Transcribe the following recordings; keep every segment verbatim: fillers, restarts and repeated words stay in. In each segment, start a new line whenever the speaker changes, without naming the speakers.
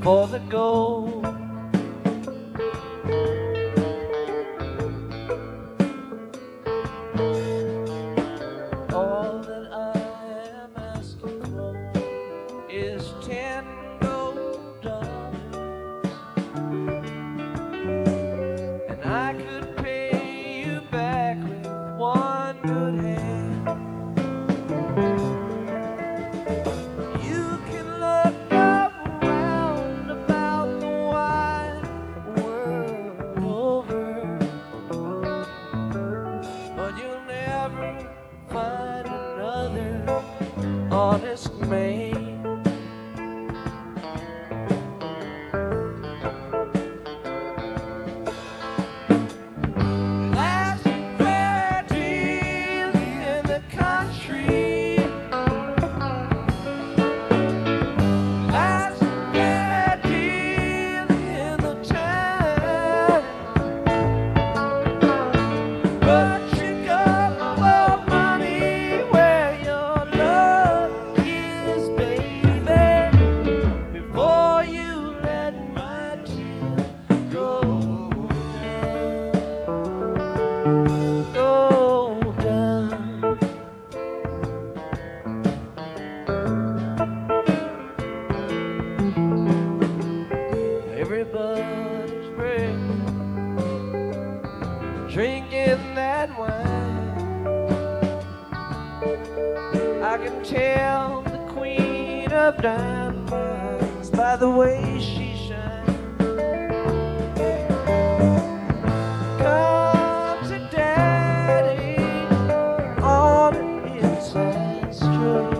for the gold. All that I am asking for is ten gold dollars, and I could pay you back with one good hand. You can look around about the wide world over, but you'll never find another honest man. Last fair deal in the country, last fair deal in the town, but you got more money where your love is, baby, before you let my tears go down, go down. Everybody's breaking, drinking that wine. I can tell the queen of diamonds by the way she shines. Come to daddy on an inside street.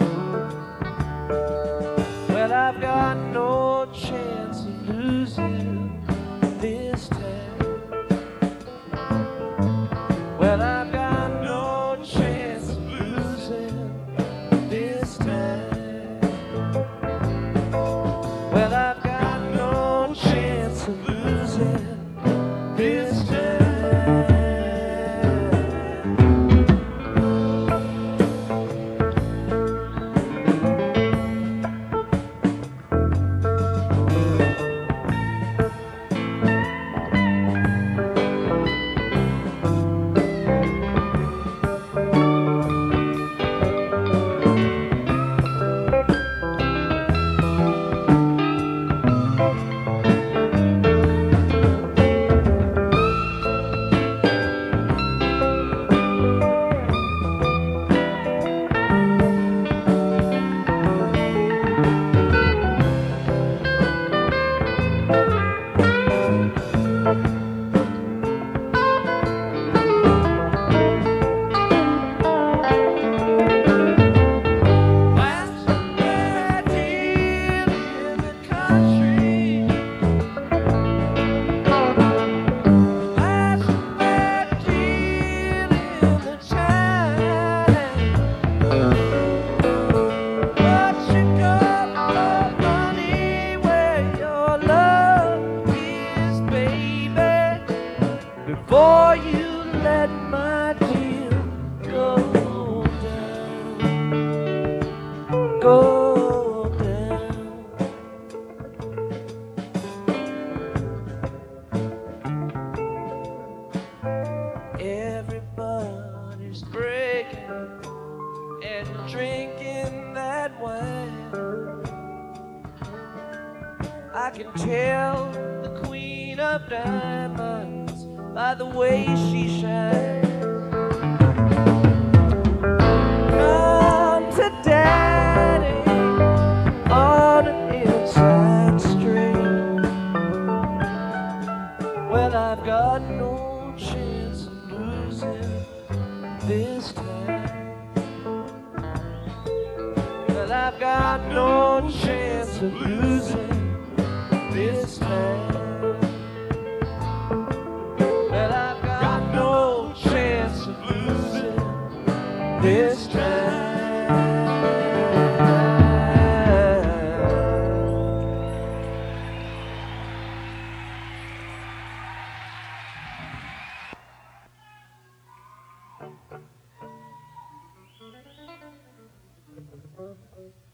Well, I've got no chance of losing this time. Well, I've got no chance of losing this time. Well, I've got no chance of losing this time. Last fair deal in the country, last fair deal in the town, but you got more money where your love is, baby, before you let my deal go down, go down. Everybody's breaking and drinking that wine. I can tell the queen of diamonds by the way she shines. Come to daddy on an inside street. Well, I've got no chance of losing this time. Well, I've got no chance of losing this time. Well, I've got no chance of losing this time.
Thank you.